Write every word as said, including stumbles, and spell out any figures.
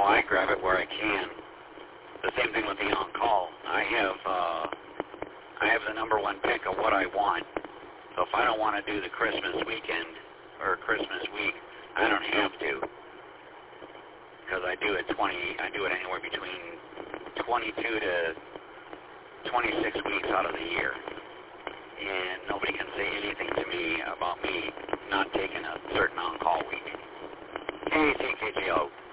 I grab it where I can. The same thing with the on-call. I have uh, I have the number one pick of what I want. So if I don't want to do the Christmas weekend or Christmas week, I don't have to, because I do it twenty. I do it anywhere between twenty-two to twenty-six weeks out of the year, and nobody can say anything to me about me not taking a certain on-call week. K A C K J O.